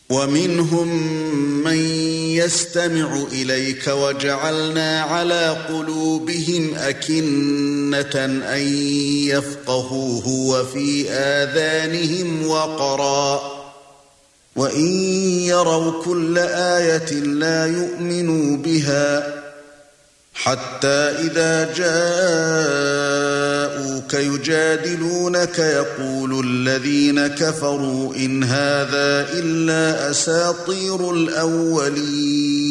وَمِنْهُمْ مَنْ يَسْتَمِعُ إِلَيْكَ وَجَعَلْنَا عَلَى قُلُوبِهِمْ أَكِنَّةً أَنْ يَفْقَهُوهُ وَفِي آذَانِهِمْ وَقْرًا وَإِنْ يَرَوْا كُلَّ آيَةٍ لَا يُؤْمِنُوا بِهَا حَتَّى إِذَا جَاءُوكَ يُجَادِلُونَكَ يَقُولُ الَّذِينَ كَفَرُوا إِنْ هَذَا إِلَّا أَسَاطِيرُ الْأَوَّلِينَ